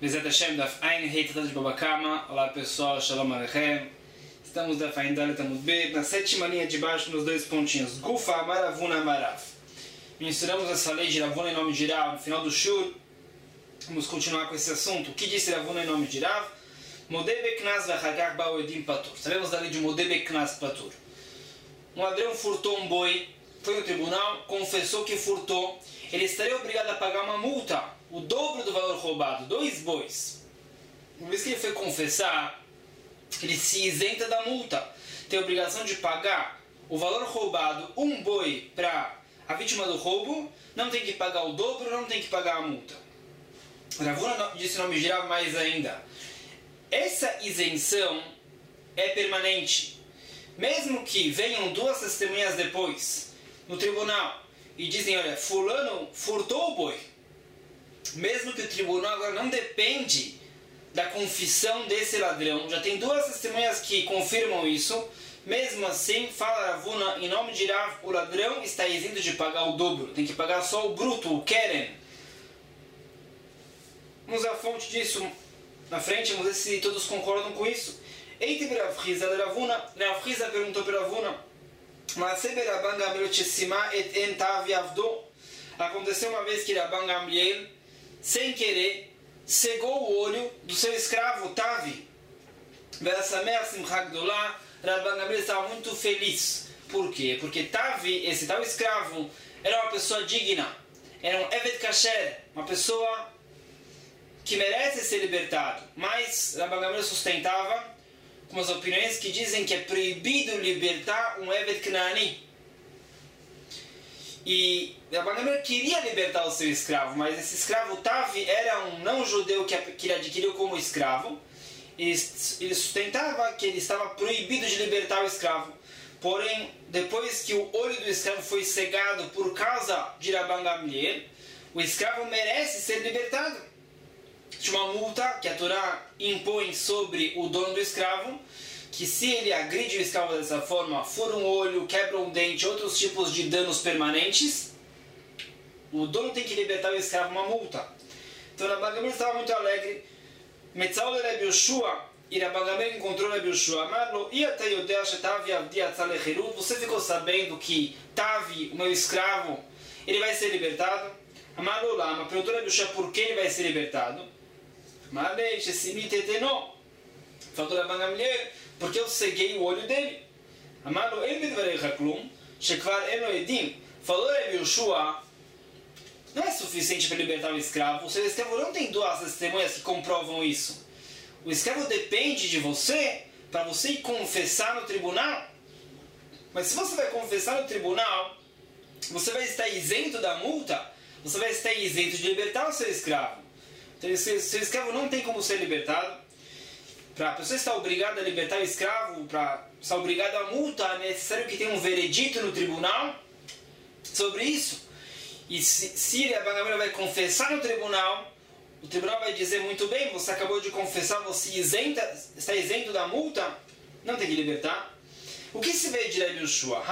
Bezat Hashem, Daf Ein Heitatat de Babakama. Olá pessoal, Shalom Aleichem. Estamos da Ein Dalet Amud Bet, na sétima linha de baixo, nos dois pontinhos. Gufa Amar Avuna Amarav. Mencionamos essa lei de Ravuna em nome de Rav no final do Shur. Vamos continuar com esse assunto. O que disse Ravuna em nome de Rav? Modeh Beknas V'Chagach Ba'u Edim Patur. Sabemos da lei de Modeh Beknas Patur. Um ladrão furtou um boi, foi no tribunal, confessou que furtou. Ele estaria obrigado a pagar uma multa, o dobro do valor roubado, 2 bois. Uma vez que ele foi confessar, ele se isenta da multa. Tem a obrigação de pagar o valor roubado, 1 boi, para a vítima do roubo, não tem que pagar o dobro, não tem que pagar a multa. Ravuna disse o nome geral mais ainda. Essa isenção é permanente. Mesmo que venham 2 testemunhas depois, no tribunal, e dizem, olha, fulano furtou o boi. Mesmo que o tribunal agora não depende da confissão desse ladrão, já tem 2 testemunhas que confirmam isso, mesmo assim, fala Ravuna, em nome de Rav, o ladrão está isento de pagar o dobro, tem que pagar só o bruto, o keren. Vamos à fonte disso na frente, vamos ver se todos concordam com isso. Eite Rav Chiza de Ravuna, Rav Chiza perguntou para Ravuna, aconteceu uma vez que Rabban Gamliel, sem querer, cegou o olho do seu escravo Tavi. Rabban Gamliel estava muito feliz. Por quê? Porque Tavi, esse tal escravo, era uma pessoa digna, era um Evet Kasher, uma pessoa que merece ser libertado. Mas Rabban Gamliel sustentava com as opiniões que dizem que é proibido libertar um Evet Knaani. E Rabban Gamliel queria libertar o seu escravo, mas esse escravo Tavi era um não-judeu que ele adquiriu como escravo. Ele sustentava que ele estava proibido de libertar o escravo. Porém, depois que o olho do escravo foi cegado por causa de Rabban Gamliel, o escravo merece ser libertado. De uma multa que a Torá impõe sobre o dono do escravo, que se ele agride o escravo dessa forma, fura um olho, quebra um dente, outros tipos de danos permanentes, o dono tem que libertar o escravo uma multa. Então Rabban Gamliel estava muito alegre. Metzal de Rabbi Yoshua, e Rabban Gamliel encontrou Rabbi Yoshua, Amarlo, você ficou sabendo que Tavi, o meu escravo, ele vai ser libertado? Amarlo Lama, perguntou Rabbi Yoshua por que ele vai ser libertado? Falou Rabban Gamliel, porque eu ceguei o olho dele. Falou Rabbi Yoshua, não é suficiente para libertar o escravo. O seu escravo não tem 2 testemunhas que comprovam isso. O escravo depende de você para você ir confessar no tribunal. Mas se você vai confessar no tribunal, você vai estar isento da multa, você vai estar isento de libertar o seu escravo. Então, seu escravo não tem como ser libertado. Para a pessoa estar obrigada a libertar o escravo, para estar obrigada a multa, é necessário que tenha um veredito no tribunal sobre isso. E se a Rabban Gamliel vai confessar no tribunal, o tribunal vai dizer, muito bem, você acabou de confessar, você está isento da multa, não tem que libertar. O que se vê de Rabbi Yoshua?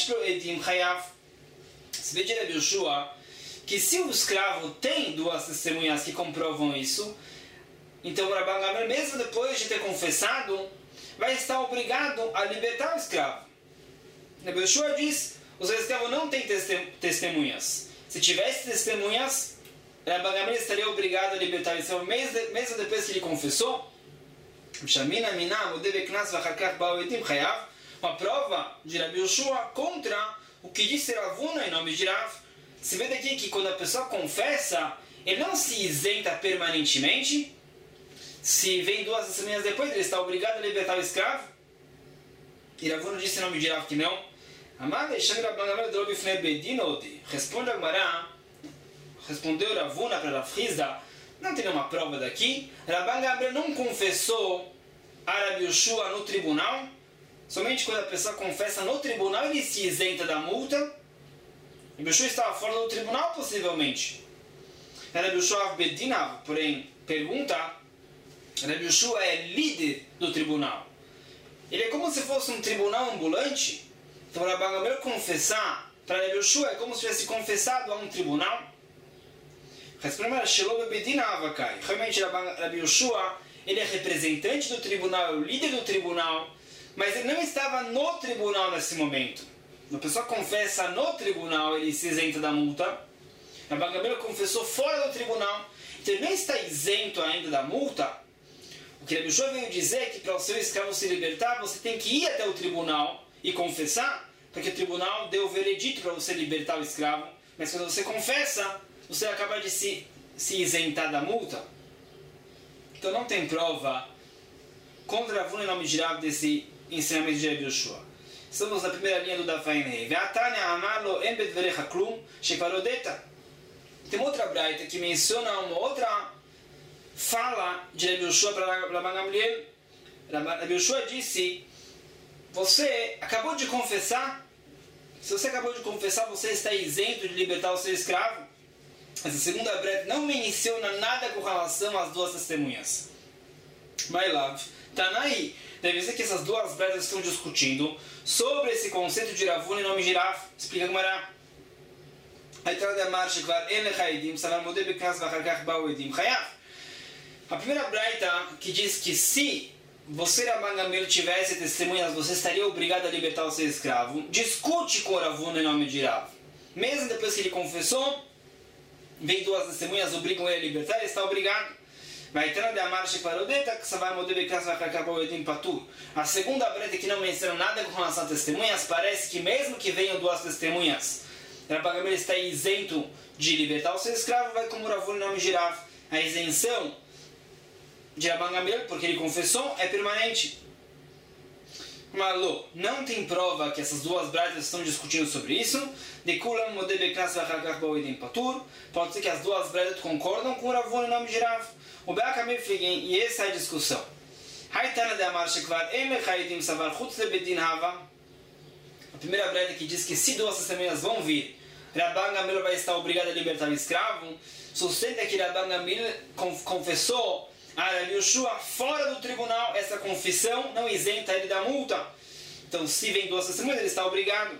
Se vê de Rabbi Yoshua que se o escravo tem 2 testemunhas que comprovam isso, então o Rabban Gamliel, mesmo depois de ter confessado, vai estar obrigado a libertar o escravo. Rabbi Yoshua diz, o seu escravo não tem testemunhas. Se tivesse testemunhas, Rabban Gamliel estaria obrigado a libertar o escravo, mesmo depois que ele confessou. Uma prova de Rabbi Yoshua contra o que disse Ravuna em nome de Rav. Se vê daqui que quando a pessoa confessa, ele não se isenta permanentemente. Se vem 2 testemunhas depois, ele está obrigado a libertar o escravo. E Ravuna disse em nome de Rav que não. Responde a Gemara, respondeu Ravuna para Rav Chiza, não tem nenhuma prova daqui. Rabban Gamliel não confessou a Rabbi Yoshua no tribunal. Somente quando a pessoa confessa no tribunal, ele se isenta da multa. Rabbi Yoshua estava fora do tribunal, possivelmente. Rabbi Yoshua Bedinav, porém, pergunta, Rabbi Yoshua é líder do tribunal. Ele é como se fosse um tribunal ambulante. Então, Rabban Gamliel confessar para Rabbi Yoshua é como se tivesse confessado a um tribunal. Responde Sheloh Bedin Havakai. Realmente Rabi Yoshua, ele é representante do tribunal, é o líder do tribunal, mas ele não estava no tribunal nesse momento. Quando a pessoa confessa no tribunal, ele se isenta da multa. Rabban Gamliel confessou fora do tribunal, então ele não está isento ainda da multa. O que Rabi Yoshua veio dizer é que para o seu escravo se libertar, você tem que ir até o tribunal e confessar, porque o tribunal deu o veredito para você libertar o escravo, mas quando você confessa, você acaba de se isentar da multa. Então não tem prova contra Ravuna em nome de Rav desse ensinamento de Rabi Yoshua. Estamos na primeira linha do Daf Ayin. Tem outra braita que menciona uma outra fala de Rabi Yoshua para Rabban Gamliel. Rabi Yoshua disse: você acabou de confessar. Se você acabou de confessar, você está isento de libertar o seu escravo. Essa segunda braita não menciona nada com relação às duas testemunhas. Mailav, Tanai, deve ser que essas duas breitas estão discutindo sobre esse conceito de Ravuna em nome de Rav. Explica como era. A primeira braita que diz que se você, Rabban Gamliel, tivesse testemunhas, você estaria obrigado a libertar o seu escravo, discute com o Ravuna em nome de Rav. Mesmo depois que ele confessou, vem duas testemunhas, obrigam ele a libertar, ele está obrigado. A segunda breita que não menciona nada com relação a testemunhas, parece que mesmo que venham duas testemunhas, Rabban Gamliel está isento de libertar o seu escravo, vai como o Ravuna em nome de Rav. A isenção de Rabban Gamliel, porque ele confessou, é permanente. Malô, não tem prova que essas duas breitas estão discutindo sobre isso. Pode ser que as duas breitas concordam com o Ravuna em nome de Rav. E essa é a discussão. A primeira breita que diz que se duas testemunhas vão vir, Rabban Gamliel vai estar obrigado a libertar o escravo, sustenta que Rabban Gamliel confessou a Rabi Yoshua fora do tribunal. Essa confissão não isenta ele da multa. Então, se vem duas testemunhas, ele está obrigado.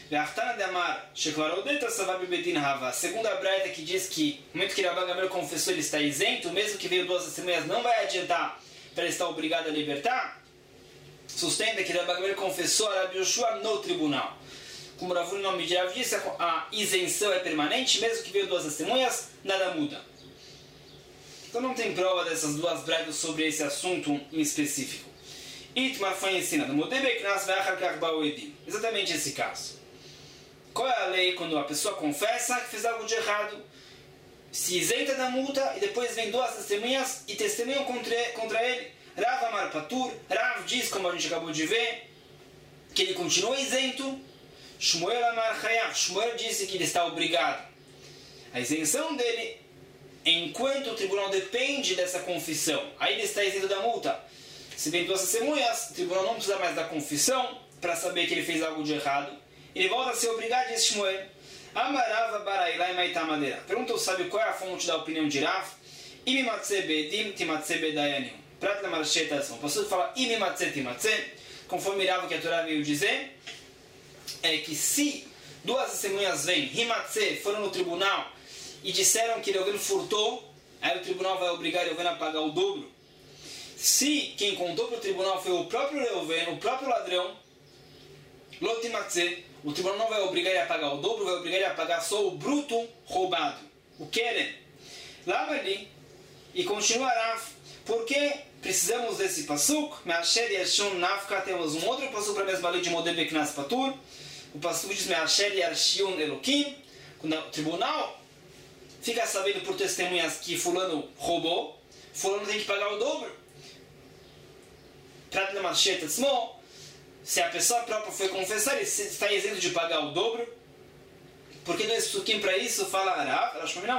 A segunda breita que diz que no momento que Rabban Gamliel confessou, ele está isento, mesmo que veio duas testemunhas, não vai adiantar para ele estar obrigado a libertar. Sustenta que Rabban Gamliel confessou a Rabi Yoshua no tribunal. Como Ravuna em nome de Rav disse, a isenção é permanente, mesmo que veio duas testemunhas, nada muda. Então não tem prova dessas duas breitas sobre esse assunto em específico. Itmar foi ensinado. Exatamente esse caso. Qual é a lei quando a pessoa confessa que fez algo de errado, se isenta da multa e depois vem duas testemunhas e testemunham contra ele? Rav Amar Patur, Rav diz, como a gente acabou de ver, que ele continua isento. Shmuel Amar Chayav, Shmuel disse que ele está obrigado. A isenção dele, enquanto o tribunal depende dessa confissão, aí ele está isento da multa. Se vem duas testemunhas, o tribunal não precisa mais da confissão para saber que ele fez algo de errado. Ele volta a ser obrigado, diz Shmuel. Amarava Barailai Maitamadeira. Pergunta, sabe qual é a fonte da opinião de Rav? Imimatse bedim timatse bedayanim. Prat lamarcheta ação. Posso falar imimatse timatse? Conforme Rav que a Torá veio dizer, é que se duas testemunhas vêm, rimatse, foram no tribunal e disseram que Reuven furtou, aí o tribunal vai obrigar Reuven a pagar o dobro. Se quem contou para o tribunal foi o próprio Reuven, o próprio ladrão, lotimatse, o tribunal não vai obrigar ele a pagar o dobro, vai obrigar ele a pagar só o bruto roubado, o keren. Lava ali e continuará. Porque precisamos desse pasuk, Me'asher Yarshun Nafka, temos um outro pasuk para a mesma lei de Modeh Beknas Patur. O pasuk diz Me'asher Yarshun Elokim, quando o tribunal fica sabendo por testemunhas que fulano roubou, fulano tem que pagar o dobro. Prat Lamarchet Tzmo, se a pessoa própria foi confessar, ele está isento de pagar o dobro. Porque dois psukim para isso fala Rav,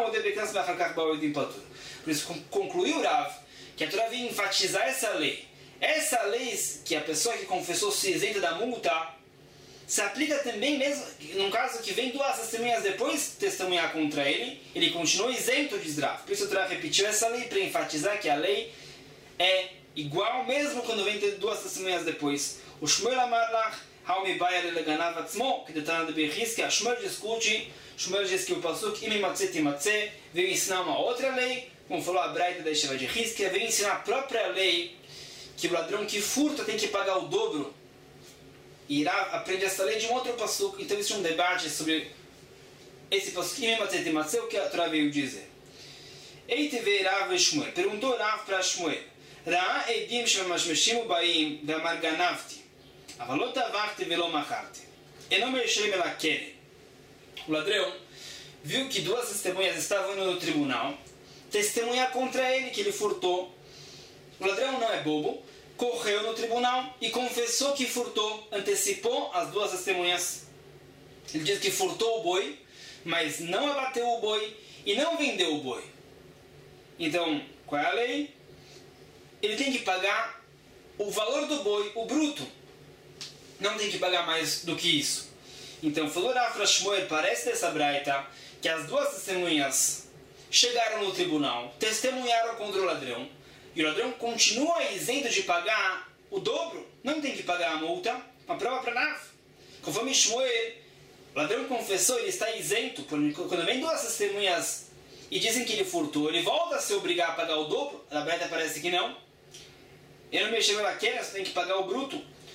por isso concluiu Rav que a Torá vem enfatizar essa lei. Essa lei que a pessoa que confessou se isenta da multa se aplica também mesmo num caso que vem duas testemunhas depois testemunhar contra ele, ele continua isento de Rav. Por isso a Torá repetiu essa lei para enfatizar que a lei é igual mesmo quando vem duas testemunhas depois. O Shmuel Amarlach, Haumi Baia Leganav Atzmo, que detalha de Berrisca, Shmuel discute, Shmuel diz que o Pasuk Imimatze Timatze veio ensinar uma outra lei, como falou a Braita da Yeshiva de Risca, veio ensinar a própria lei, que o ladrão que furta tem que pagar o dobro. E Rav aprende essa lei de um outro Pasuk, então existe um debate sobre esse Pasuk Imimatze Timatze, o que a Torá veio dizer. Eiteve Rav Shmuel, perguntou Rav para Shmuel, Ra'a Edim Shemashmeshim Baim Damar Ganavti. O ladrão viu que duas testemunhas estavam indo no tribunal testemunhar contra ele que ele furtou. O ladrão não é bobo, correu no tribunal e confessou que furtou, antecipou as duas testemunhas. Ele diz que furtou o boi, mas não abateu o boi e não vendeu o boi. Então, qual é a lei? Ele tem que pagar o valor do boi, o bruto. Não tem que pagar mais do que isso. Então, falou Rav para Shmuel, parece dessa braita, que as duas testemunhas chegaram no tribunal, testemunharam contra o ladrão, e o ladrão continua isento de pagar o dobro, não tem que pagar a multa, uma prova para Rav. Conforme Shmuel, o ladrão confessou, ele está isento, quando vem duas testemunhas e dizem que ele furtou, ele volta a se obrigar a pagar o dobro, a braita parece que não. Ele não mexeu na queda, você tem que pagar o bruto.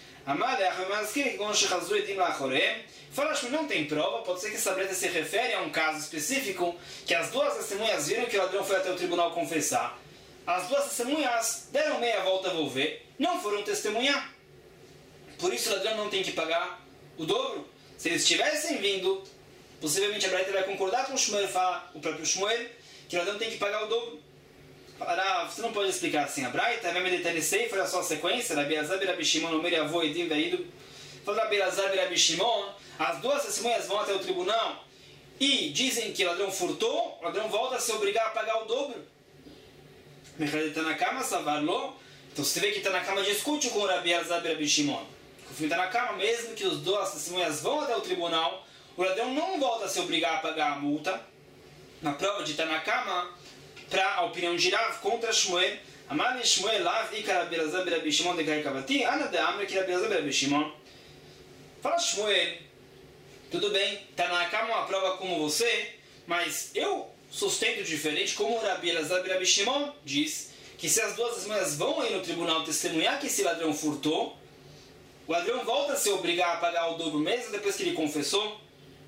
Fala que não tem prova, pode ser que essa breta se refere a um caso específico que as duas testemunhas viram que o ladrão foi até o tribunal confessar. As duas testemunhas deram meia volta a volver, não foram testemunhar. Por isso o ladrão não tem que pagar o dobro. Se eles tivessem vindo, possivelmente a breta vai concordar com o Shmuel, fala o próprio Shmuel, que o ladrão tem que pagar o dobro. Falará, você não pode explicar assim a braita, vai me detalhar foi a sua sequência, Rabi Elazar e Rabi Shimon, o meu avô Edim veído. Fala Rabi Elazar e Rabi Shimon, as duas testemunhas vão até o tribunal e dizem que o ladrão furtou, o ladrão volta a se obrigar a pagar o dobro. Mechad Tanakama Savarlo, então você vê que Tanakama discute com o Rabi Elazar e Rabi Shimon. O Tanakama, mesmo que os duas testemunhas vão até o tribunal, o ladrão não volta a se obrigar a pagar a multa. Na prova de Tanakama, para a opinião de Rav contra Shmuel, Amar Shmuel Lav Ikar Rabi Elazar Rabi Shimon de Gai Kavati, Ana de Amre que Rabi Elazar Rabi Shimon. Fala Shmuel, tudo bem, Tanakama é uma prova como você, mas eu sustento diferente, como Rabi Elazar Rabi Shimon diz, que se as duas testemunhas vão aí no tribunal testemunhar que esse ladrão furtou, o ladrão volta a se obrigar a pagar o dobro mesmo depois que ele confessou.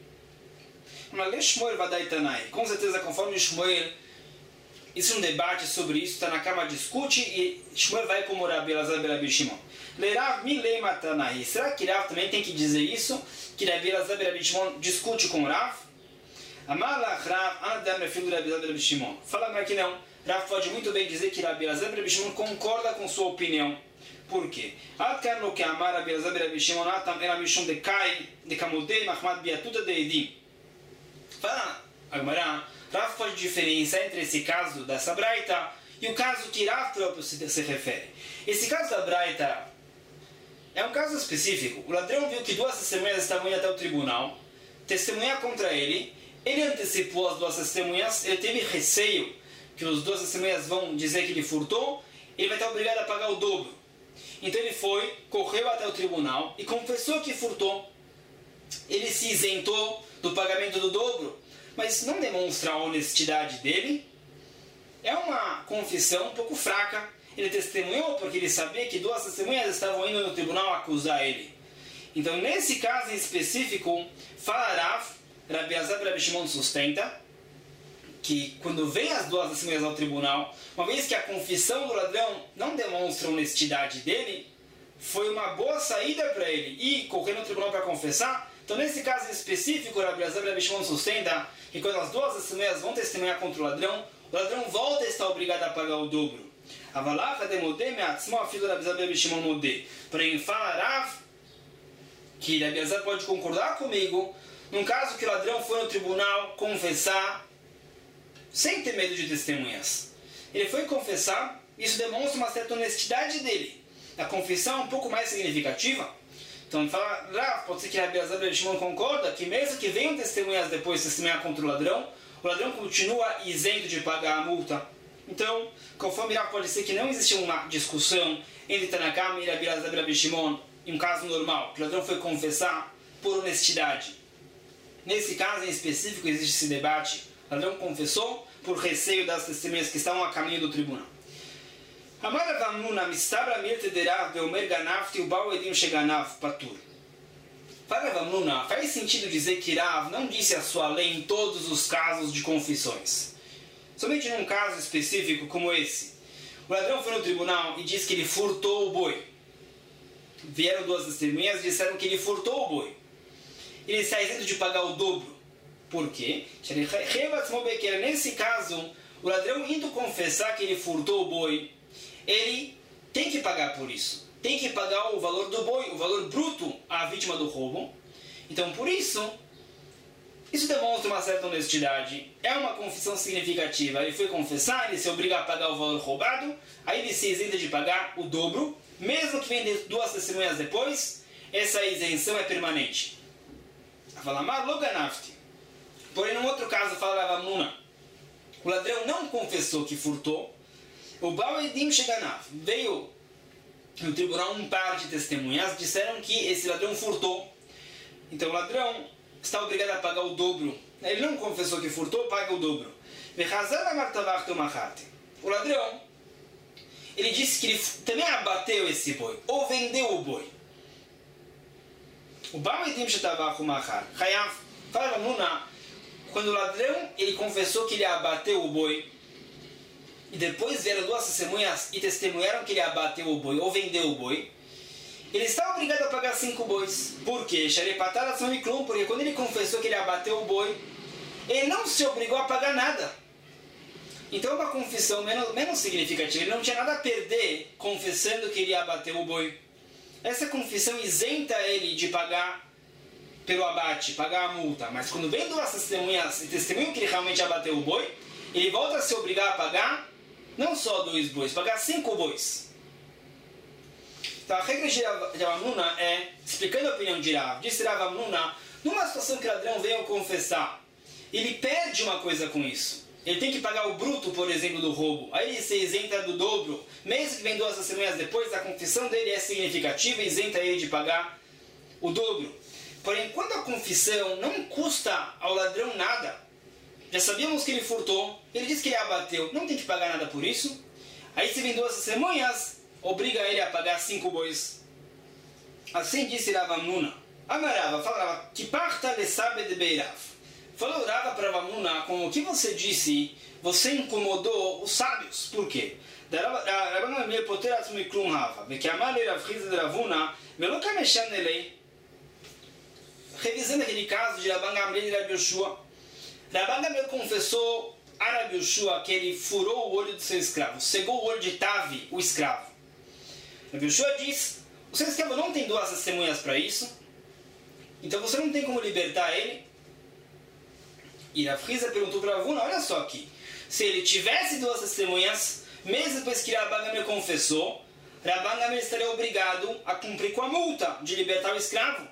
Mas Shmuel vai dar Itanai, com certeza conforme Shmuel. Isso é um debate sobre isso, Tanakama discute e Shmuel vai como Rabi Elazar e Rabi Shimon. Lerav milei matanahi. Será que Rav também tem que dizer isso? Que Rabi Elazar e Rabi Shimon discute com Rav? Amalach Rav anadam refil Rabi Elazar e Rabi Shimon. Fala que não. Rav pode muito bem dizer que Rabi Elazar e Rabi Shimon concorda com sua opinião. Por quê? Adkar no que amar Rabi Elazar e Rabi Shimon atam era mishum de kai de kamodei mahmad biatuta de edim. Fala agora. Rav pode diferenciar entre esse caso dessa braita e o caso que Rav próprio se refere. Esse caso da braita é um caso específico. O ladrão viu que duas testemunhas estavam indo até o tribunal, testemunhar contra ele, ele antecipou as duas testemunhas, ele teve receio que as duas testemunhas vão dizer que ele furtou, ele vai estar obrigado a pagar o dobro. Então ele foi, correu até o tribunal e confessou que furtou. Ele se isentou do pagamento do dobro, mas não demonstra a honestidade dele. É uma confissão um pouco fraca. Ele testemunhou porque ele sabia que duas testemunhas estavam indo no tribunal acusar ele. Então, nesse caso em específico, fala Rabi Elazar e Rabi Shimon sustenta que quando vem as duas testemunhas ao tribunal, uma vez que a confissão do ladrão não demonstra a honestidade dele, foi uma boa saída para ele ir correr no tribunal para confessar. Então, nesse caso em específico, Rabi Elazar e Rabi Shimon sustenta que quando as duas testemunhas vão testemunhar contra o ladrão volta a estar obrigado a pagar o dobro. Porém, fala Rav que Rabi Elazar pode concordar comigo num caso que o ladrão foi no tribunal confessar sem ter medo de testemunhas. Ele foi confessar, isso demonstra uma certa honestidade dele. A confissão é um pouco mais significativa. Então fala, Rav, pode ser que Rabi Elazar e Rabi Shimon concorda que mesmo que venham testemunhas depois testemunhar contra o ladrão continua isento de pagar a multa. Então, conforme Rav, pode ser que não existe uma discussão entre Tanakama e Rabi Elazar e Rabi Shimon em um caso normal, que o ladrão foi confessar por honestidade. Nesse caso em específico existe esse debate. O ladrão confessou por receio das testemunhas que estavam a caminho do tribunal. Amar Rav Hamnuna mistabra mirte de Rav veomer ganavti ubau edim sheganav patur. Para Rav Hamnuna, faz sentido dizer que Rav não disse a sua lei em todos os casos de confissões. Somente num caso específico como esse. O ladrão foi no tribunal e disse que ele furtou o boi. Vieram duas testemunhas e disseram que ele furtou o boi. Ele está isento de pagar o dobro. Por quê? Nesse caso, o ladrão indo confessar que ele furtou o boi, ele tem que pagar por isso. Tem que pagar o valor do boi, o valor bruto à vítima do roubo. Então, por isso demonstra uma certa honestidade. É uma confissão significativa. Ele foi confessar, ele se obriga a pagar o valor roubado, aí ele se isenta de pagar o dobro, mesmo que venha duas testemunhas depois, essa isenção é permanente. Falamar loganafti. Porém, num outro caso, fala Rav Hamnuna, o ladrão não confessou que furtou, o Baal Edim Sheganav. Veio no tribunal um par de testemunhas, disseram que esse ladrão furtou. Então o ladrão está obrigado a pagar o dobro. Ele não confessou que furtou, paga o dobro. O ladrão, ele disse que ele também abateu esse boi, ou vendeu o boi. O Baal Edim Shetavach Umachar. Fala Rav Hamnuna, quando o ladrão ele confessou que ele abateu o boi, e depois vieram duas testemunhas e testemunharam que ele abateu o boi ou vendeu o boi, ele está obrigado a pagar 5 bois. Por quê? Porque quando ele confessou que ele abateu o boi, ele não se obrigou a pagar nada. Então é uma confissão menos significativa. Ele não tinha nada a perder confessando que ele abateu o boi. Essa confissão isenta ele de pagar pelo abate, pagar a multa. Mas quando vem duas testemunhas e testemunham que ele realmente abateu o boi, ele volta a se obrigar a pagar não só 2 bois, pagar 5 bois. Então a regra de Rav Hamnuna é, explicando a opinião de Rav, disse Rav Hamnuna, numa situação que o ladrão veio confessar, ele perde uma coisa com isso. Ele tem que pagar o bruto, por exemplo, do roubo. Aí ele se isenta do dobro. Mesmo que vem 2 testemunhas depois, a confissão dele é significativa e isenta ele de pagar o dobro. Porém, quando a confissão não custa ao ladrão nada, já sabíamos que ele furtou, ele disse que ele abateu, não tem que pagar nada por isso. Aí se vem 2 testemunhas, obriga ele a pagar 5 bois. Assim disse Rav Hamnuna. Amarava, falava, que parta le sabe de Beirav. Falou Rava para Rav Hamnuna, como o que você disse, você incomodou os sábios. Por quê? Revisando aquele caso de Rabban Gamliel e Rabi Yoshua, Rabban Gamliel confessou a Rabi Yoshua que ele furou o olho do seu escravo, cegou o olho de Tavi, o escravo. Rabi Yoshua diz, o seu escravo não tem 2 testemunhas para isso, então você não tem como libertar ele. E Rav Hizda perguntou para Rav Huna, olha só aqui, se ele tivesse 2 testemunhas, mesmo depois que Rabban Gamliel confessou, Rabban Gamliel estaria obrigado a cumprir com a multa de libertar o escravo.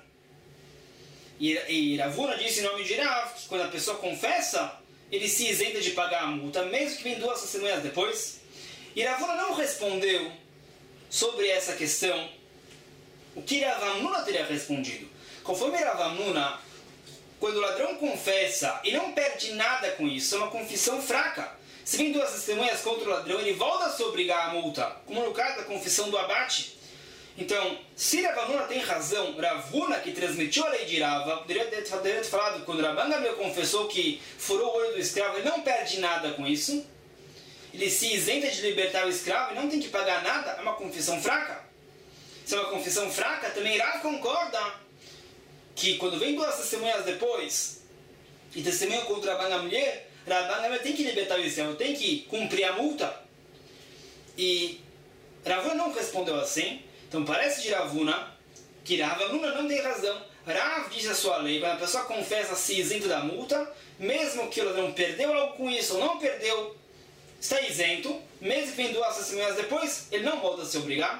E Rav Huna disse em nome de Rav que quando a pessoa confessa, ele se isenta de pagar a multa, mesmo que venha 2 testemunhas depois. E Rav Huna não respondeu sobre essa questão o que Rav Hamnuna teria respondido. Conforme Rav Hamnuna, quando o ladrão confessa e não perde nada com isso, é uma confissão fraca. Se vem 2 testemunhas contra o ladrão, ele volta a se obrigar à multa, como no caso da confissão do abate. Então, se Rav Hamnuna tem razão, Rav Huna, que transmitiu a lei de Rava, poderia ter falado que quando Rabban Gamliel confessou que furou o olho do escravo, ele não perde nada com isso, ele se isenta de libertar o escravo e não tem que pagar nada, é uma confissão fraca. Se é uma confissão fraca, também Rav concorda que quando vem 2 testemunhas depois e testemunham contra Rabban Gamliel tem que libertar o escravo, tem que cumprir a multa. E Rav Huna não respondeu assim. Então parece de Rav Huna que Rav Hamnuna não tem razão. Rav diz a sua lei, quando a pessoa confessa se isento da multa, mesmo que o ladrão perdeu algo com isso ou não perdeu, está isento, mesmo que vem 2 testemunhas depois, ele não volta a se obrigar.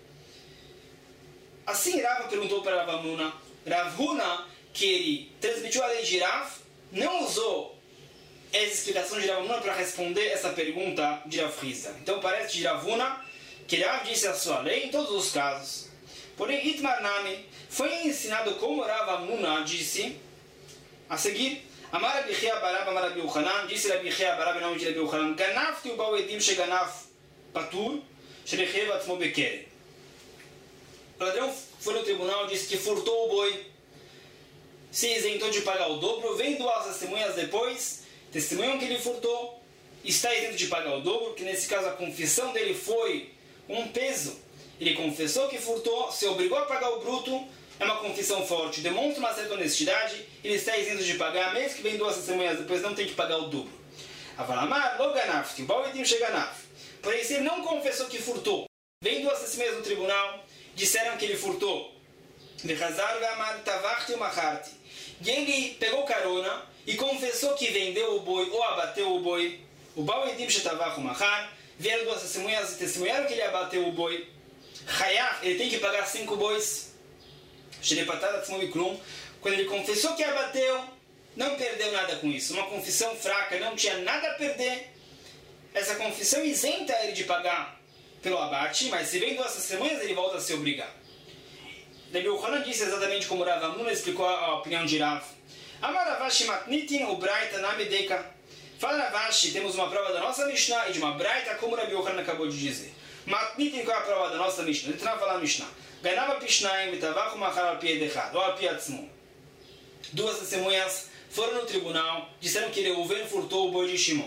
Assim Rav perguntou para Rav Hamnuna. Rav Huna, que ele transmitiu a lei de Rav, não usou essa explicação de Rav Hamnuna para responder essa pergunta de Rav Hizda. Então parece de Rav Huna que Rav disse a sua lei em todos os casos. Porém, Itmar Nami foi ensinado como Rav Amuna disse a seguir. Amar Rabi Chia Barab Amar Rabi Yochanan, disse Rabi Chia Barab em nome de Rabi Yochanan, Ganafti ubau edim sheganaf patur, sherechev atzmo bekere. O ladrão foi no tribunal e disse que furtou o boi, se isentou de pagar o dobro, vem duas testemunhas depois, testemunham que ele furtou, está isento de pagar o dobro, que nesse caso a confissão dele foi um peso. Ele confessou que furtou, se obrigou a pagar o bruto, é uma confissão forte, demonstra uma certa honestidade, ele está isento de pagar, mesmo que vem duas testemunhas depois, não tem que pagar o dobro. Avalamar, loganaf, bauedim sheganaf. Porém, se ele não confessou que furtou, vem duas testemunhas no tribunal, disseram que ele furtou. E ele pegou carona e confessou que vendeu o boi ou abateu o boi. O bauedim shetavach machar, vieram duas testemunhas e testemunharam que ele abateu o boi. Hayach, ele tem que pagar 5 bois. Quando ele confessou que abateu, não perdeu nada com isso. Uma confissão fraca, não tinha nada a perder. Essa confissão isenta ele de pagar pelo abate, mas se vem duas testemunhas, ele volta a se obrigar. Rabi Yochanan disse exatamente como Rav Amuna explicou a opinião de Rav. Amar Ravashi matnitin ubraita namedeka. Fala Ravashi, temos uma prova da nossa Mishnah e de uma braita, como Rabi Yochanan acabou de dizer. Matnitin, qual é a prova da nossa Mishnah? Ele fala Mishnah. Ganava Pishnaim, Vitavachu Machar al Pi Edechad, ou al Pi Atzmo. Duas testemunhas foram no tribunal, disseram que Reuven furtou o boi de Shimon.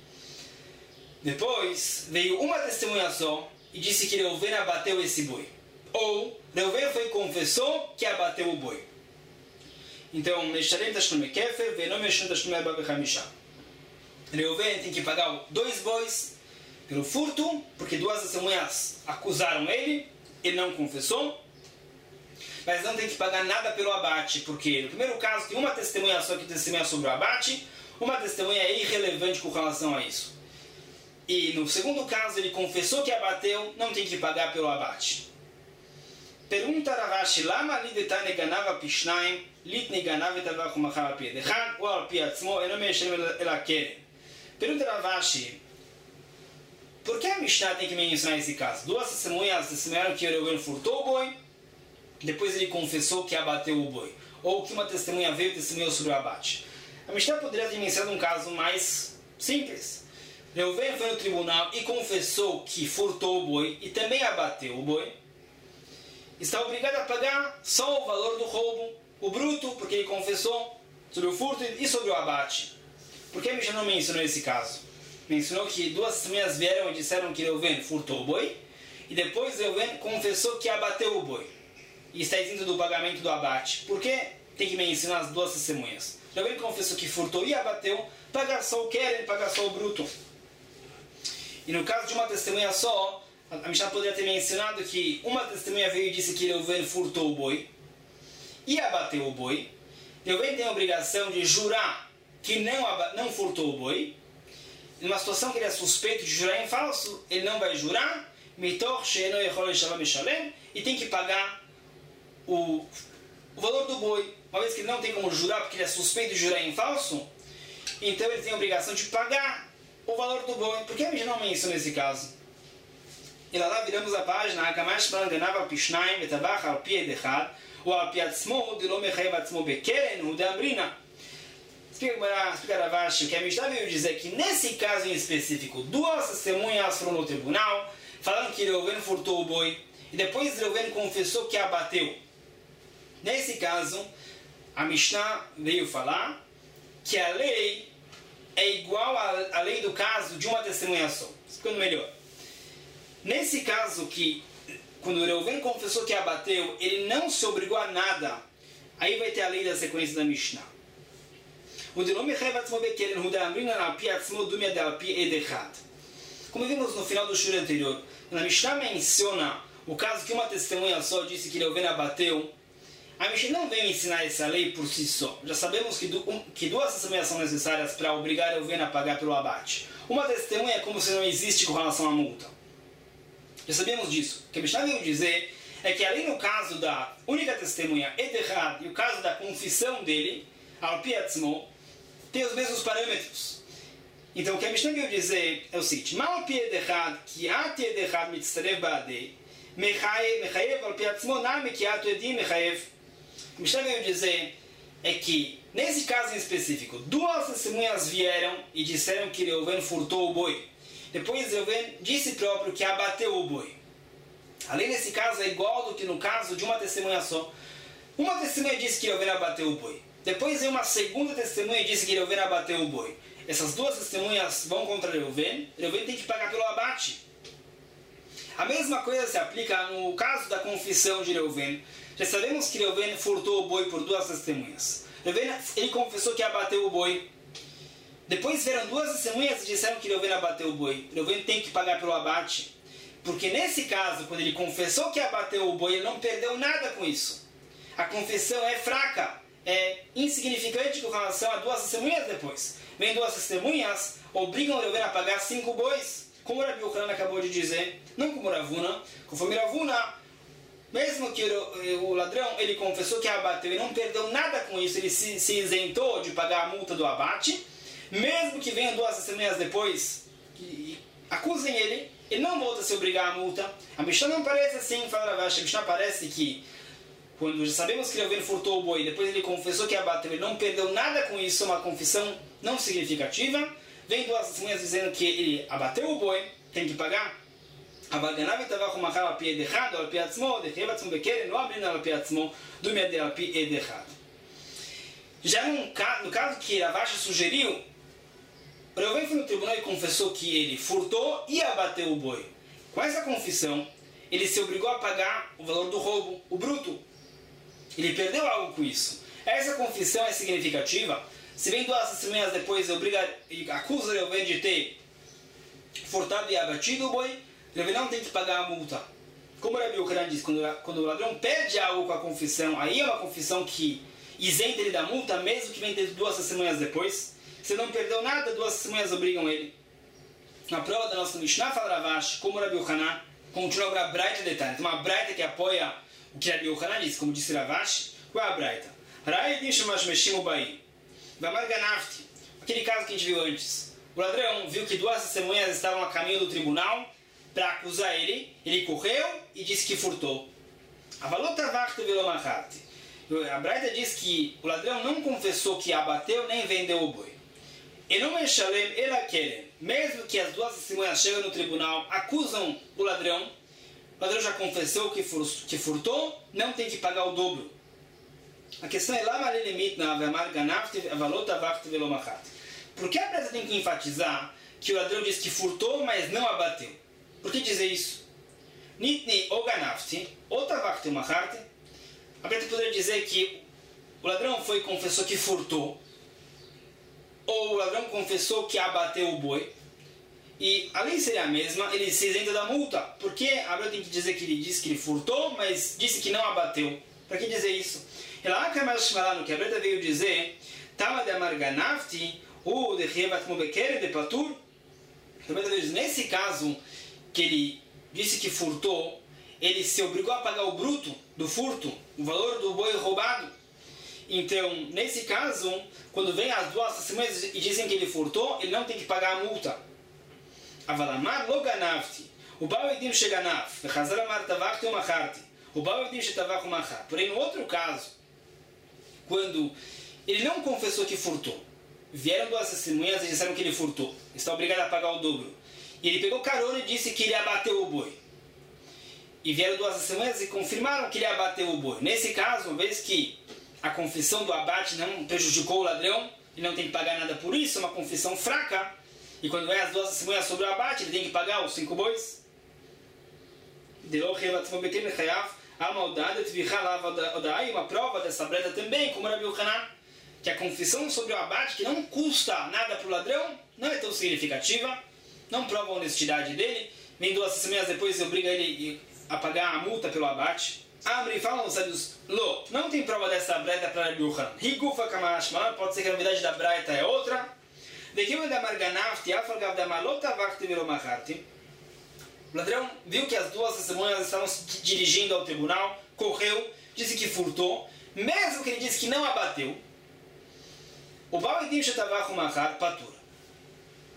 Depois veio uma testemunha só e disse que Reuven abateu esse boi. Ou Reuven foi e confessou que abateu o boi. Então, Meshalem Tashlume Kefer, Venom Meshalem Tashlume Arba Bechamisha. Reuven tem que pagar 2 bois pelo furto, porque duas testemunhas acusaram ele, ele não confessou, mas não tem que pagar nada pelo abate, porque no primeiro caso tem uma testemunha só que testemunha sobre o abate, uma testemunha é irrelevante com relação a isso. E no segundo caso ele confessou que abateu, não tem que pagar pelo abate. Pergunta Ravashi, Lama lidetane ganava pishnaim, litne ganava etavachu machar al pi edechad, ou al pi atzmo, eno me'eshem ela keren. Pergunta Ravashi, por que a Mishnah tem que me ensinar esse caso? Duas testemunhas testemunharam que Reuven furtou o boi, depois ele confessou que abateu o boi. Ou que uma testemunha veio e testemunhou sobre o abate. A Mishnah poderia ter me ensinado um caso mais simples. Reuven foi no tribunal e confessou que furtou o boi e também abateu o boi. Está obrigado a pagar só o valor do roubo, o bruto, porque ele confessou sobre o furto e sobre o abate. Por que a Mishnah não me ensinou esse caso? Mencionou que duas testemunhas vieram e disseram que Reuven furtou o boi, e depois Reuven confessou que abateu o boi, e está isento do pagamento do abate. Por que tem que me ensinar as duas testemunhas? Reuven confessou que furtou e abateu, pagar só o querem, pagar só o bruto. E no caso de uma testemunha só, a Mishnah poderia ter me ensinado que uma testemunha veio e disse que Reuven furtou o boi, e abateu o boi. Reuven tem a obrigação de jurar que não furtou o boi. Numa situação que ele é suspeito de jurar em falso, ele não vai jurar, e tem que pagar o valor do boi. Uma vez que ele não tem como jurar porque ele é suspeito de jurar em falso, então ele tem a obrigação de pagar o valor do boi. Por que a gente não menciona nesse caso? E lá viramos a página, Explica Ravashi que a Mishnah veio dizer que nesse caso em específico, duas testemunhas foram no tribunal, falando que Reuven furtou o boi, e depois Reuven confessou que abateu. Nesse caso, a Mishnah veio falar que a lei é igual à lei do caso de uma testemunha só. Explicando melhor. Nesse caso que, quando Reuven confessou que abateu, ele não se obrigou a nada, aí vai ter a lei da sequência da Mishnah. Como vimos no final do shur anterior, quando a Mishnah menciona o caso que uma testemunha só disse que Reuven abateu, a Mishnah não vem ensinar essa lei por si só. Já sabemos que duas testemunhas são necessárias para obrigar Reuven a pagar pelo abate. Uma testemunha é como se não existe com relação à multa. Já sabemos disso. O que a Mishnah veio dizer é que além no caso da única testemunha Edechad e o caso da confissão dele, Al Pi Atzmo, tem os mesmos parâmetros. Então o que a Mishnah veio dizer é o seguinte: Mal Pi Edechad, ki Ati Edechad mitztarev ba'adei, Mechayev al pi atzmo nami ki atu edim mechayev. O que Mishnah veio dizer é que, nesse caso em específico, duas testemunhas vieram e disseram que Reuven furtou o boi. Depois Reuven disse próprio que abateu o boi. Além desse caso, é igual do que no caso de uma testemunha só. Uma testemunha disse que Reuven abateu o boi. Depois veio uma segunda testemunha e disse que Reuven abateu o boi. Essas duas testemunhas vão contra Reuven. Reuven tem que pagar pelo abate. A mesma coisa se aplica no caso da confissão de Reuven. Já sabemos que Reuven furtou o boi por duas testemunhas. Reuven, ele confessou que abateu o boi. Depois vieram duas testemunhas e disseram que Reuven abateu o boi. Reuven tem que pagar pelo abate. Porque nesse caso, quando ele confessou que abateu o boi, ele não perdeu nada com isso. A confissão é fraca, é insignificante com relação a duas testemunhas depois. Vem duas testemunhas, obrigam Reuven a pagar 5 bois. Como o Rabi Yochanan acabou de dizer, não como Ravuna. Conforme Ravuna, mesmo que o ladrão ele confessou que abateu e não perdeu nada com isso, ele se isentou de pagar a multa do abate, mesmo que venham duas testemunhas depois e acusem ele, ele não volta a se obrigar à multa. A Mishnah não parece assim, fala Ravashi. A Mishnah parece que quando já sabemos que Reuven furtou o boi, depois ele confessou que abateu, ele não perdeu nada com isso, é uma confissão não significativa. Vem duas testemunhas dizendo que ele abateu o boi, tem que pagar. Já no caso que Ravashi sugeriu, Reuven foi no tribunal e confessou que ele furtou e abateu o boi. Com essa confissão, ele se obrigou a pagar o valor do roubo, o bruto. Ele perdeu algo com isso. Essa confissão é significativa. Se vem duas testemunhas depois e acusa Reuven de ter furtado e abatido o boi, Reuven não tem que pagar a multa. Como o Rabi Yochanan diz, quando o ladrão perde algo com a confissão, aí é uma confissão que isenta ele da multa, mesmo que venha ter duas testemunhas depois. Se não perdeu nada, duas testemunhas obrigam ele. Na prova da nossa Mishnah, fala Ravashi, como o Rabi Yochanan, continua a Braita de detalhe. Tem uma Braita que apoia o que Rabi Yochanan disse, como disse Ravashi. Qual é a Braita? Aquele caso que a gente viu antes. O ladrão viu que duas testemunhas estavam a caminho do tribunal para acusar ele. Ele correu e disse que furtou. A Braita diz que o ladrão não confessou que abateu nem vendeu o boi. Mesmo que as duas testemunhas chegam no tribunal, acusam o ladrão já confessou que furtou, não tem que pagar o dobro. A questão é por que a Braita tem que enfatizar que o ladrão disse que furtou, mas não abateu? Por que dizer isso? Nitni ou ganafti, ou tavakti ou macharte. A Braita poderia dizer que o ladrão confessou que furtou, ou o ladrão confessou que abateu o boi, e a lei seria a mesma, ele se isenta da multa. Porque a Braita tem que dizer que ele disse que ele furtou, mas disse que não abateu. Para que dizer isso? Ela no que a Braita veio dizer, Tama de amarganafti, ou de revat mobekere de patur. A Braita veio dizer, nesse caso que ele disse que furtou, ele se obrigou a pagar o bruto do furto, o valor do boi roubado. Então, nesse caso, quando vem as duas testemunhas e dizem que ele furtou, ele não tem que pagar a multa. Avalamar lo ganafti. O Baal Edim sheganaf. Vechazar amar tavakti ou macharti. O Baal Edim shetavach ou machar. Porém, no outro caso, quando ele não confessou que furtou, vieram duas testemunhas e disseram que ele furtou, está obrigado a pagar o dobro. E ele pegou carona e disse que ele abateu o boi. E vieram duas testemunhas e confirmaram que ele abateu o boi. Nesse caso, uma vez que a confissão do abate não prejudicou o ladrão, ele não tem que pagar nada por isso, é uma confissão fraca. E quando vem as duas testemunhas sobre o abate, ele tem que pagar os 5 bois. A maldade e uma prova dessa Braita também, como Rabi Yochanan, que a confissão sobre o abate, que não custa nada para o ladrão, não é tão significativa, não prova a honestidade dele. Vem duas testemunhas depois e obriga ele a pagar a multa pelo abate. Amri falam os sábios, não tem prova dessa Braita para Rabi Yochanan. Higufa kamashmalan, pode ser que a novidade da Braita é outra. O ladrão viu que as duas testemunhas estavam se dirigindo ao tribunal, correu, disse que furtou, mesmo que ele disse que não abateu. O Baal Edim shetavach ou machar patura.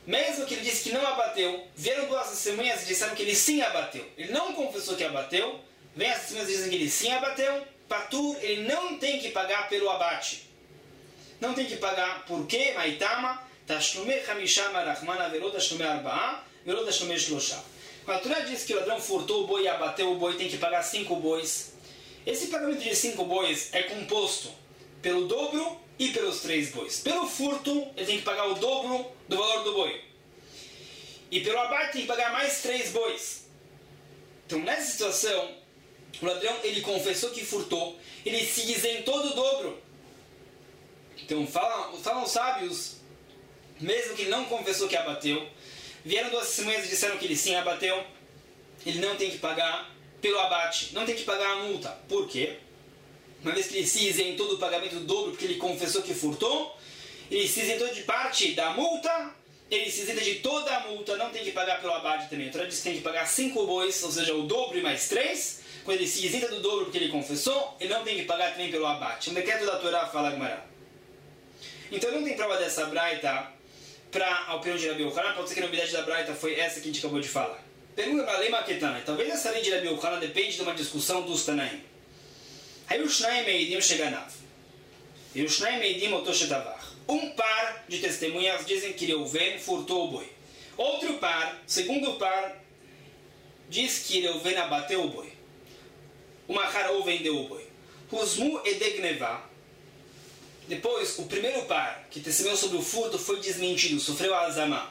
mesmo que ele disse que não abateu, vieram duas testemunhas e disseram que ele sim abateu. Ele não confessou que abateu, vem as testemunhas e dizem que ele sim abateu, patur, ele não tem que pagar pelo abate. Não tem que pagar por quê? Maitama, tashlume chamisha marachman averot tashlume arba'a, averot tashlume shlosha. Quando a Torá diz que o ladrão furtou o boi e abateu o boi, tem que pagar 5 bois. Esse pagamento de 5 bois é composto pelo dobro e pelos 3 bois. Pelo furto, ele tem que pagar o dobro do valor do boi. E pelo abate, tem que pagar mais 3 bois. Então, nessa situação, o ladrão, ele confessou que furtou, ele se isentou do dobro. Então, falam os sábios, mesmo que ele não confessou que abateu, vieram duas testemunhas e disseram que ele sim abateu, ele não tem que pagar pelo abate, não tem que pagar a multa. Por quê? Uma vez que ele se isentou do pagamento do dobro, porque ele confessou que furtou, ele se isentou de parte da multa, ele se isenta de toda a multa, não tem que pagar pelo abate também. A Torá diz que tem que pagar 5 bois, ou seja, o dobro e mais 3. Quando ele se isenta do dobro porque ele confessou, ele não tem que pagar também pelo abate. Um decreto da Torá fala Gemara. Então não tem prova dessa braita para a opinião de Rabi Yochanan. Pode ser que a novidade da braita foi essa que a gente acabou de falar. Pergunta para a lei Maquetana. Talvez essa lei de Rabi Yochanan depende de uma discussão dos Tanaim. Hayushnaim Meidim Sheganav. Hayushnaim Meidim Otoshetavach. Um par de testemunhas dizem que Reuven furtou o boi. Outro par, segundo par, diz que Reuven abateu o boi. O Mahar ou vendeu o boi. Husmu Edegneva. Depois, o primeiro par, que testemunhou sobre o furto, foi desmentido, sofreu a azamá.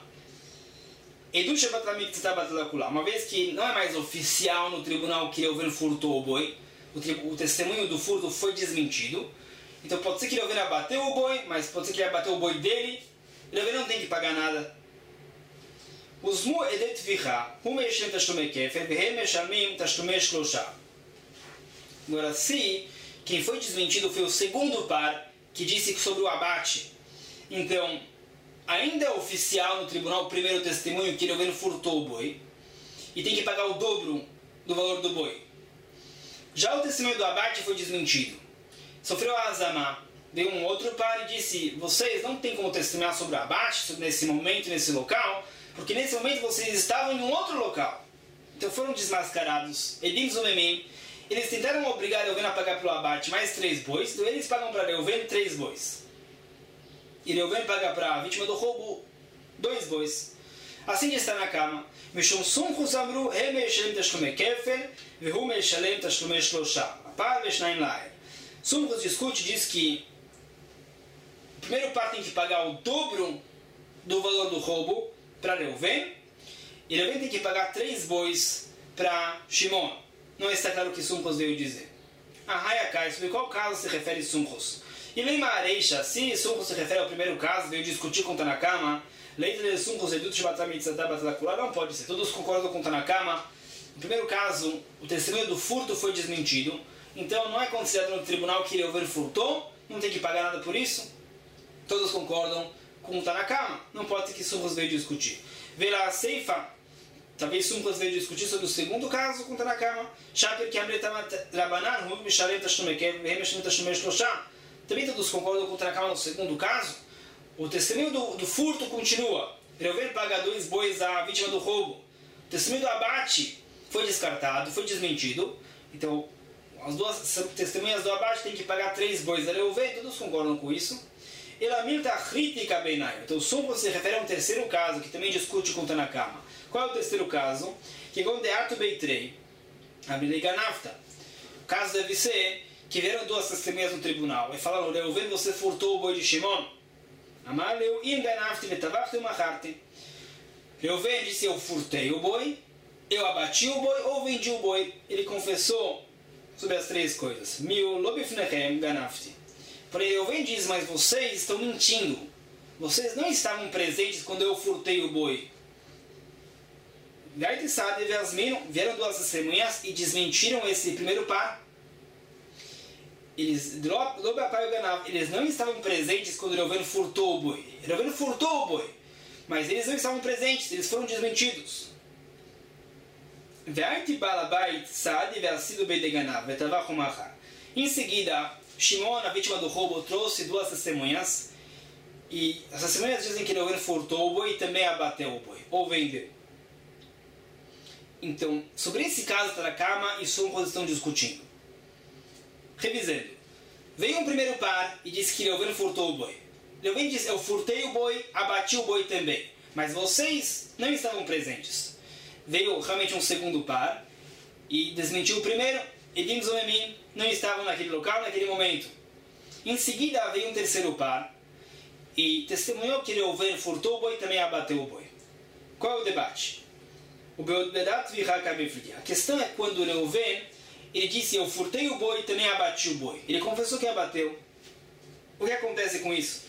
Uma vez que não é mais oficial no tribunal que Reuven furtou o boi, o testemunho do furto foi desmentido. Então pode ser que Reuven abateu o boi, mas pode ser que ele abateu o boi dele. Reuven não tem que pagar nada. Usmu edet vicha, hu meishem tashlume kefer, vehem meshamim tashlume shlosha. Agora, se quem foi desmentido foi o segundo par, que disse sobre o abate, então ainda é oficial no tribunal o primeiro testemunho que Reuven furtou o boi e tem que pagar o dobro do valor do boi. Já o testemunho do abate foi desmentido, sofreu a azamá, veio um outro par e disse: vocês não têm como testemunhar sobre o abate nesse momento, nesse local, porque nesse momento vocês estavam em um outro local. Então foram desmascarados. Edim Zomemim. Eles tentaram obrigar Reuven a pagar pelo abate mais 3 bois, então eles pagam para Reuven 3 bois. E Reuven paga para a vítima do roubo 2 bois. Assim está na cama. Mishum Sumchus Amru, He Meishalem Tashlume Kefel, Vehu Meishalem Tashlume Shlosha. Apar Veshnaim Laer. Sumchus discute, diz que o primeiro par tem que pagar o dobro do valor do roubo para Reuven, e Reuven tem que pagar 3 bois para Shimon. Não está claro o que Sumchus veio dizer. Ahayakai, sobre qual caso se refere Sumchus? E Leima Areisha, se Sumchus se refere ao primeiro caso, veio discutir com Tanakama, Leita de Sumchus Edut Shbatam Mitzatá Batalakula, não pode ser. Todos concordam com Tanakama. No primeiro caso, o testemunho do furto foi desmentido, então não é considerado no tribunal que Reuven furtou, não tem que pagar nada por isso. Todos concordam com Tanakama, não pode ser que Sumchus veio discutir. Vela Seifa. Talvez Sumchus veio discutir sobre o segundo caso com Tanakama. Também todos concordam com Tanakama no segundo caso. O testemunho do furto continua. Reuven paga 2 bois à vítima do roubo. O testemunho do abate foi descartado, foi desmentido. Então, as duas testemunhas do abate têm que pagar 3 bois a Reuven. Todos concordam com isso. Então, Sumchus se refere a um terceiro caso que também discute com Tanakama. Qual é o terceiro caso? Que é de Atu Beitrei, Abiliganafta. O caso deve ser que vieram 2 testemunhas no tribunal e falaram: Reuven, você furtou o boi de Shimon. Amaleu, Inganafti, Vetavachti, Macharti. Reuven disse: eu furtei o boi, eu abati o boi ou vendi o boi. Ele confessou sobre as 3 coisas. Miu Lobifnechem, Ganafti. Porém, Reuven diz: mas vocês estão mentindo. Vocês não estavam presentes quando eu furtei o boi. Vieram 2 testemunhas e desmentiram esse primeiro par. Eles não estavam presentes quando Reuven furtou o boi. Reuven furtou o boi, mas eles não estavam presentes, eles foram desmentidos. Em seguida, Shimon, a vítima do roubo, trouxe 2 testemunhas E as testemunhas dizem que Reuven furtou o boi e também abateu o boi, ou vendeu. Então, sobre esse caso, Tanakama e Sumchos estão discutindo. Revisando. Veio um primeiro par e disse que Reuven furtou o boi. Reuven disse, eu furtei o boi, abati o boi também. Mas vocês não estavam presentes. Veio realmente um segundo par e desmentiu o primeiro. Edim Zomemim não estavam naquele local, naquele momento. Em seguida veio um terceiro par e testemunhou que Reuven furtou o boi e também abateu o boi. Qual é o debate? A questão é quando Reuven ele disse, eu furtei o boi e também abati o boi. Ele confessou que abateu. O que acontece com isso?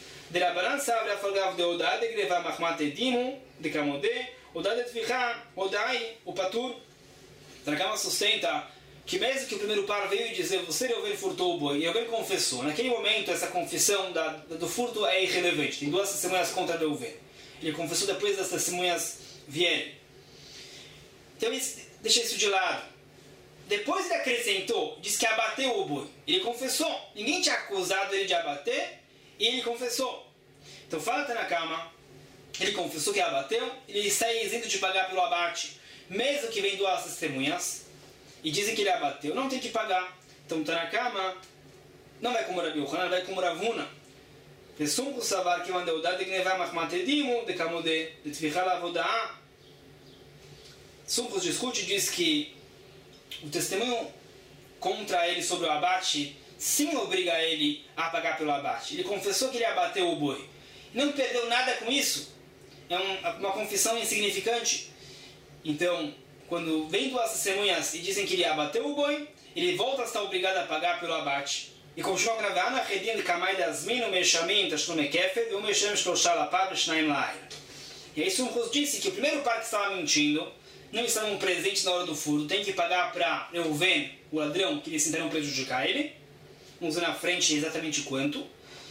O patur. Tanakama sustenta que mesmo que o primeiro par veio e dizer, você Reuven furtou o boi, e Reuven confessou. Naquele momento, essa confissão do furto é irrelevante. Tem duas testemunhas contra Reuven. Ele confessou depois das testemunhas vierem. Então, deixa isso de lado. Depois ele acrescentou, disse que abateu o boi. Ele confessou. Ninguém tinha acusado ele de abater e ele confessou. Então fala Tanakama, ele confessou que abateu, ele sai isento de pagar pelo abate. Mesmo que vem duas testemunhas e dizem que ele abateu, não tem que pagar. Então Tanakama não vai como Rabi Yochanan, vai como Ravuna. Pesum savar que mandou dar de gnevar machmatedimu de kamode de tvichal avodah. Sumchos discute e diz que o testemunho contra ele sobre o abate sim obriga ele a pagar pelo abate. Ele confessou que ele abateu o boi. Não perdeu nada com isso. É uma confissão insignificante. Então, quando vem duas testemunhas e dizem que ele abateu o boi, ele volta a estar obrigado a pagar pelo abate. E continua gravando a redim de kamai dasmin o meshamim tashlume kefed e o mesham shloshal apad shnaim lair. E aí Sumchos disse que o primeiro par que estava mentindo não estavam presentes na hora do furto, tem que pagar para Reuven, o ladrão, que eles tentaram prejudicar ele. Vamos ver na frente exatamente quanto.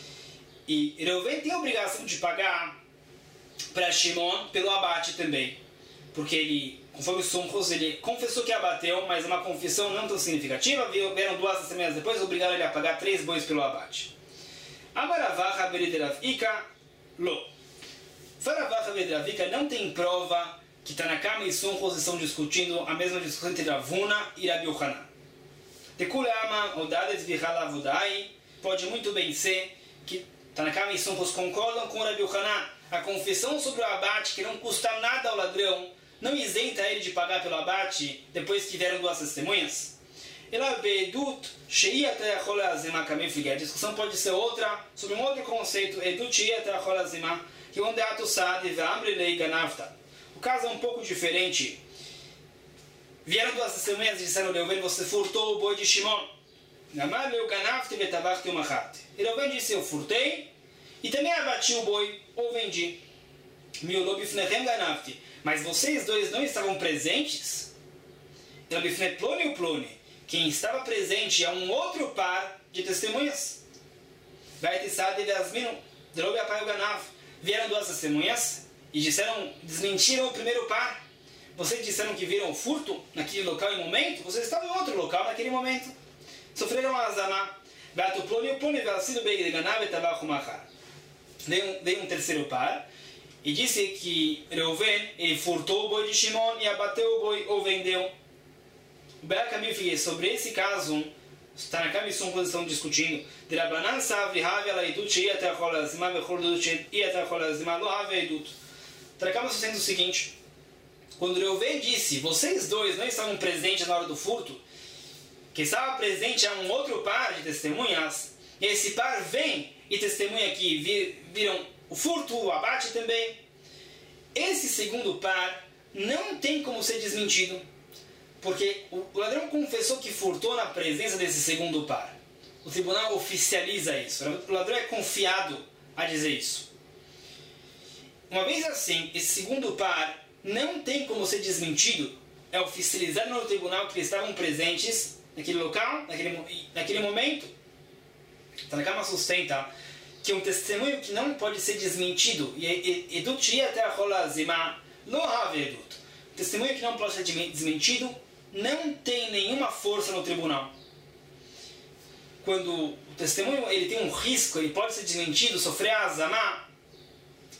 E Reuven tem a obrigação de pagar para Shimon pelo abate também. Porque ele, conforme o Sumchos, ele confessou que abateu, mas é uma confissão não tão significativa. Vieram duas testemunhas depois, obrigaram ele a pagar 3 bois pelo abate. Amaravacha beridravika lo. Faravacha beridravika não tem prova que Tanakama e Sumchos estão discutindo a mesma discussão entre Ravuna e Rabi Yochanan. Tekulama, Odadet Vihalavudai, pode muito bem ser que Tanakama e Sumchos concordam com Rabi Yochanan. A confissão sobre o abate, que não custa nada ao ladrão, não isenta ele de pagar pelo abate depois que vieram duas testemunhas. A discussão pode ser outra, sobre um outro conceito, que onde ato sade ve'amrilei ganavta. O caso é um pouco diferente. Vieram duas testemunhas e disseram, Reuven, você furtou o boi de Shimon. E Reuven disse, eu furtei e também abati o boi, ou vendi. Mas vocês dois não estavam presentes? Quem estava presente é um outro par de testemunhas. Vieram duas testemunhas e desmentiram o primeiro par. Vocês disseram que viram o furto naquele local e momento? Vocês estavam em outro local naquele momento. Sofreram a azamá. Veio um terceiro par e disse que Reuven ele furtou o boi de Shimon e abateu o boi ou vendeu. O Be'akamim fiquei sobre esse caso. Tanakama e Sumchos estão discutindo. Tanakama está dizendo o seguinte: quando Reuven disse, vocês dois não estavam presentes na hora do furto, que estava presente a um outro par de testemunhas, e esse par vem e testemunha que viram o furto, o abate também. Esse segundo par não tem como ser desmentido, porque o ladrão confessou que furtou na presença desse segundo par. O tribunal oficializa isso. O ladrão é confiado a dizer isso. Uma vez assim, esse segundo par não tem como ser desmentido. É oficializado no tribunal que eles estavam presentes naquele local, naquele momento. Tanakama sustenta que um testemunho que não pode ser desmentido, e edut até a rola zima, lo have edut. Testemunho que não pode ser desmentido não tem nenhuma força no tribunal. Quando o testemunho ele tem um risco, ele pode ser desmentido, sofrer azamá,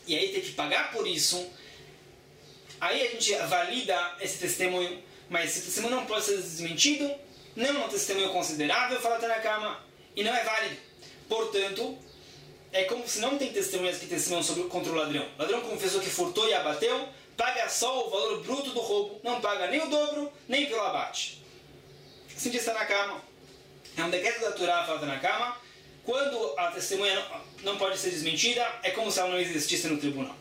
e aí tem que pagar por isso, aí a gente valida esse testemunho, mas esse testemunho não pode ser desmentido, não é um testemunho considerável, fala Tanakama, e não é válido. Portanto, é como se não tem testemunhas que testemunham contra o ladrão. O ladrão confessou que furtou e abateu, paga só o valor bruto do roubo, não paga nem o dobro, nem pelo abate. Assim diz Tanakama. É um decreto da Torá, fala Tanakama, quando a testemunha não pode ser desmentida, é como se ela não existisse no tribunal.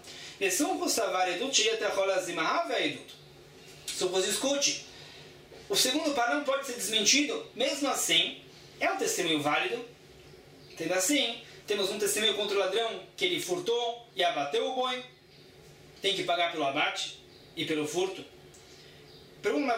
Suncos discute. O segundo par não pode ser desmentido, mesmo assim, é um testemunho válido. Tendo assim, temos um testemunho contra o ladrão que ele furtou e abateu o boi, tem que pagar pelo abate e pelo furto. Pergunta,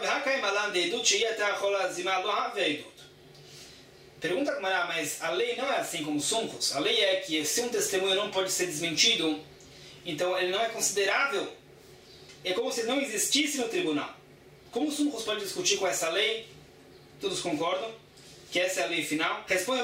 mas a lei não é assim como Suncos. A lei é que se um testemunho não pode ser desmentido, então ele não é considerável. É como se não existisse no tribunal. Como Suncos pode discutir com essa lei? Todos concordam que essa é a lei final? Responde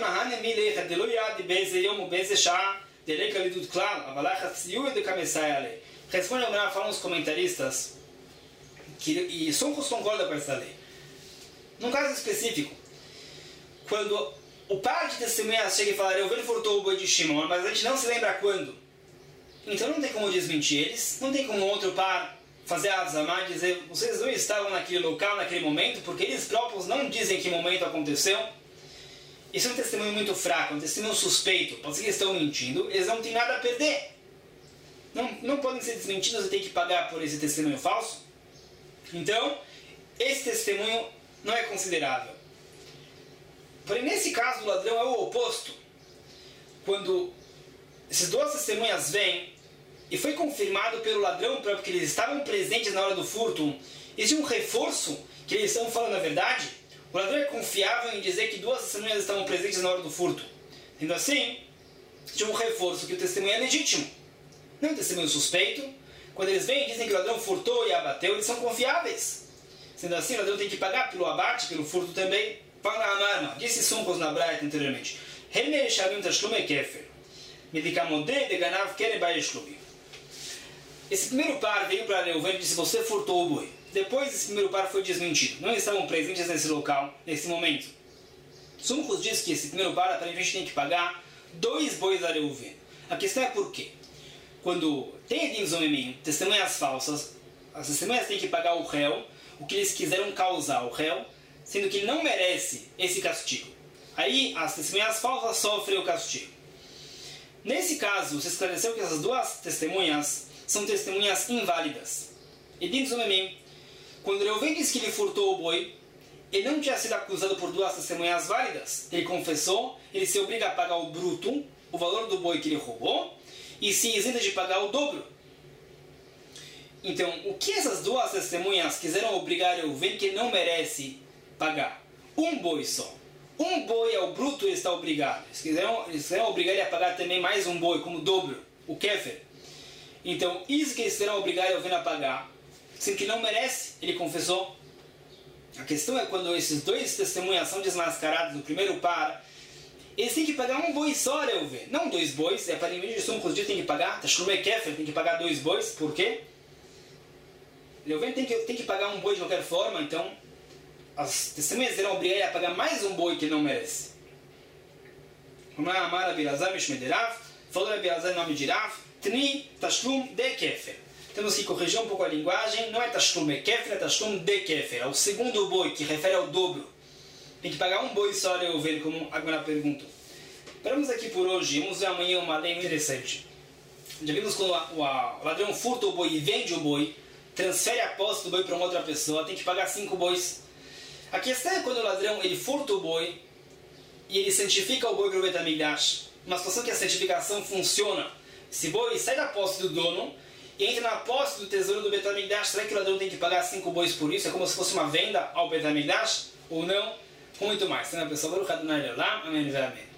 Responde a falam os comentaristas e Suncos concorda com essa lei. Num caso específico, quando o par de testemunhas chega e fala, eu furtou o boi de Shimon, mas a gente não se lembra quando. Então não tem como desmentir eles, não tem como outro par fazer a Azamá e dizer, vocês não estavam naquele local, naquele momento, porque eles próprios não dizem que momento aconteceu. Isso é um testemunho muito fraco, um testemunho suspeito. Pode ser que estão mentindo, eles não têm nada a perder. Não podem ser desmentidos e tem que pagar por esse testemunho falso. Então, esse testemunho não é considerável. Porém, nesse caso, o ladrão é o oposto. Quando essas duas testemunhas vêm e foi confirmado pelo ladrão próprio que eles estavam presentes na hora do furto, existe um reforço que eles estão falando a verdade. O ladrão é confiável em dizer que duas testemunhas estavam presentes na hora do furto. Sendo assim, existe um reforço que o testemunho é legítimo. Não é um testemunho suspeito. Quando eles vêm e dizem que o ladrão furtou e abateu, eles são confiáveis. Sendo assim, o ladrão tem que pagar pelo abate, pelo furto também. Disse Suncos na Braita anteriormente. Esse primeiro par veio para Reuven e disse, você furtou o boi. Depois esse primeiro par foi desmentido. Não estavam presentes nesse local, nesse momento. Suncos diz que esse primeiro par aparentemente tem que pagar 2 bois a Reuven. A questão é por quê? Quando tem Edim Zomemim, testemunhas falsas, as testemunhas têm que pagar o réu, o que eles quiseram causar ao réu, sendo que ele não merece esse castigo. Aí as testemunhas falsas sofrem o castigo. Nesse caso, se esclareceu que essas duas testemunhas são testemunhas inválidas. Edim Zomemim, quando Reuven diz que ele furtou o boi, ele não tinha sido acusado por duas testemunhas válidas. Ele confessou, ele se obriga a pagar o bruto, o valor do boi que ele roubou, e se isenta de pagar o dobro. Então, o que essas duas testemunhas quiseram obrigar Reuven que ele não merece pagar? Um boi só. Um boi é o bruto, ele está obrigado. Eles quiseram obrigar ele a pagar também mais um boi, como dobro, o kefer. Então, isso que eles quiseram obrigar Reuven a pagar, sendo que não merece, ele confessou. A questão é quando esses dois testemunhas são desmascarados do primeiro par, eles têm que pagar um boi só, Reuven, não 2 bois. É para de Suncos tem que pagar, Tashlume Kefer tem que pagar 2 bois. Por quê? Reuven tem que pagar um boi de qualquer forma, então as testemunhas irão obrigar ele a pagar mais um boi que ele não merece. Vamos lá, Amar Abirazar Mishmederav, falou Abirazar em nome de Rav, Tni Tashlum de Kefer. Temos que corrigir um pouco a linguagem, não é Tashlume Kefer, é Tashlum de Kefer, é o segundo boi, que refere ao dobro. Tem que pagar um boi só, Reuven, como agora perguntou. Paramos aqui por hoje, vamos ver amanhã uma lei interessante. Já vimos quando o ladrão furta o boi e vende o boi, transfere a posse do boi para uma outra pessoa, tem que pagar 5 bois. A questão é quando o ladrão ele furta o boi e ele santifica o boi para o Bet HaMikdash. Uma situação que a santificação funciona. Esse boi sai da posse do dono e entra na posse do tesouro do Bet HaMikdash. Será que o ladrão tem que pagar 5 bois por isso? É como se fosse uma venda ao Bet HaMikdash? Ou não? Com muito mais. Então, pessoal, Baruch Adonai Leolam. Amém.